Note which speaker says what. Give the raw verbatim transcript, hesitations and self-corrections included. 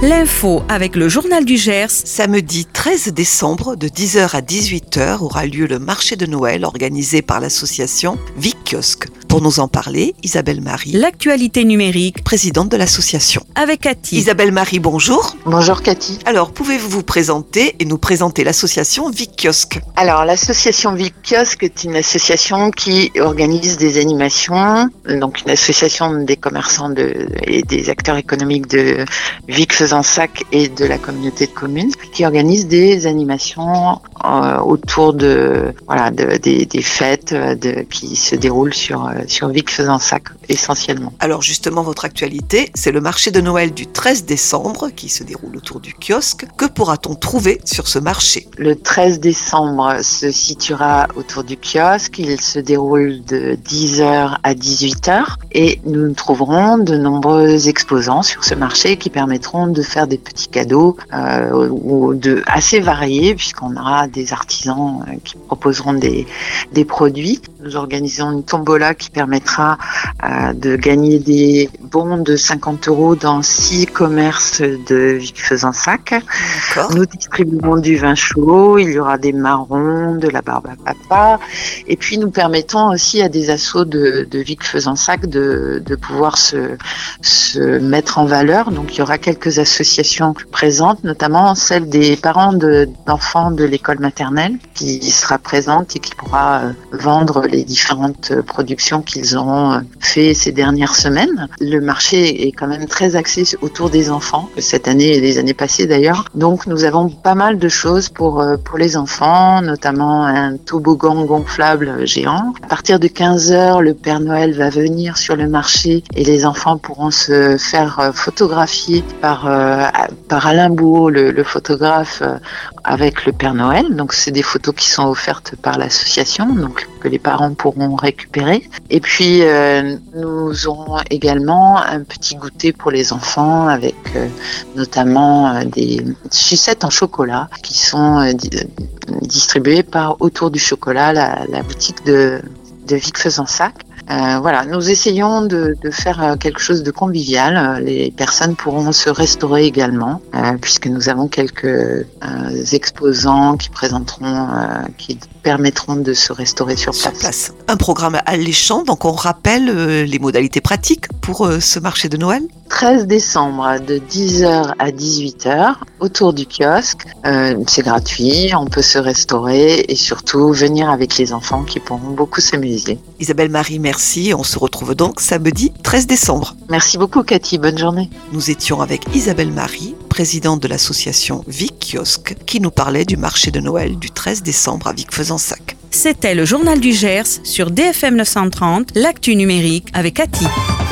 Speaker 1: L'info avec le Journal du Gers.
Speaker 2: Samedi treize décembre, de dix heures à dix-huit heures, aura lieu le marché de Noël organisé par l'association Vic Kiosque. Pour nous en parler, Isabelle Marie,
Speaker 1: L'actualité numérique
Speaker 2: présidente de l'association.
Speaker 1: avec Cathy.
Speaker 2: Isabelle Marie, bonjour.
Speaker 3: Bonjour Cathy.
Speaker 2: Alors, pouvez-vous vous présenter et nous présenter l'association Vic Kiosque?
Speaker 3: Alors l'association Vic Kiosque est une association qui organise des animations, donc une association des commerçants de, et des acteurs économiques de Vic-Fezensac et de la communauté de communes, qui organise des animations euh, autour de voilà de, des, des fêtes de, qui se déroulent sur sur Vic-Fezensac essentiellement.
Speaker 2: Alors justement, votre actualité, c'est le marché de Noël du treize décembre qui se déroule autour du kiosque. Que pourra-t-on trouver sur ce marché?
Speaker 3: Le treize décembre se situera autour du kiosque. Il se déroule de dix heures à dix-huit heures et nous trouverons de nombreux exposants sur ce marché qui permettront de faire des petits cadeaux euh, ou de assez variés puisqu'on aura des artisans euh, qui proposeront des, des produits. Nous organisons une tombola qui permettra euh, de gagner des bons de cinquante euros dans six commerces de Vic-Fezensac.
Speaker 2: D'accord.
Speaker 3: Nous distribuerons du vin chaud, il y aura des marrons, de la barbe à papa, et puis nous permettons aussi à des assos de, de Vic-Fezensac de, de pouvoir se, se mettre en valeur. Donc il y aura quelques associations présentes, notamment celle des parents de, d'enfants de l'école maternelle, qui sera présente et qui pourra euh, vendre les différentes productions qu'ils auront fait ces dernières semaines. Le marché est quand même très axé autour des enfants, cette année et les années passées d'ailleurs. Donc nous avons pas mal de choses pour, pour les enfants, notamment un toboggan gonflable géant. À partir de quinze heures, le Père Noël va venir sur le marché et les enfants pourront se faire photographier par, euh, par Alain Bouot, le, le photographe, euh, avec le Père Noël. Donc c'est des photos qui sont offertes par l'association, donc que les parents pourront récupérer. Et puis euh, nous aurons également un petit goûter pour les enfants avec euh, notamment euh, des sucettes en chocolat qui sont euh, di- distribuées par Autour du chocolat, la, la boutique de, de Vic-Fezensac. Euh, voilà, nous essayons de, de faire quelque chose de convivial. Les personnes pourront se restaurer également, euh, puisque nous avons quelques euh, exposants qui présenteront, euh, qui permettront de se restaurer sur
Speaker 2: Sur
Speaker 3: place.
Speaker 2: place. Un programme alléchant, donc on rappelle euh, les modalités pratiques pour euh, ce marché de Noël.
Speaker 3: treize décembre de dix heures à dix-huit heures autour du kiosque. Euh, c'est gratuit, on peut se restaurer et surtout venir avec les enfants qui pourront beaucoup s'amuser.
Speaker 2: Isabelle Marie, merci. On se retrouve donc samedi treize décembre.
Speaker 3: Merci beaucoup Cathy, bonne journée.
Speaker 2: Nous étions avec Isabelle Marie, présidente de l'association Vic Kiosque, qui nous parlait du marché de Noël du treize décembre à Vic-Fezensac.
Speaker 1: C'était le Journal du Gers sur D F M neuf cent trente, l'actu numérique avec Cathy.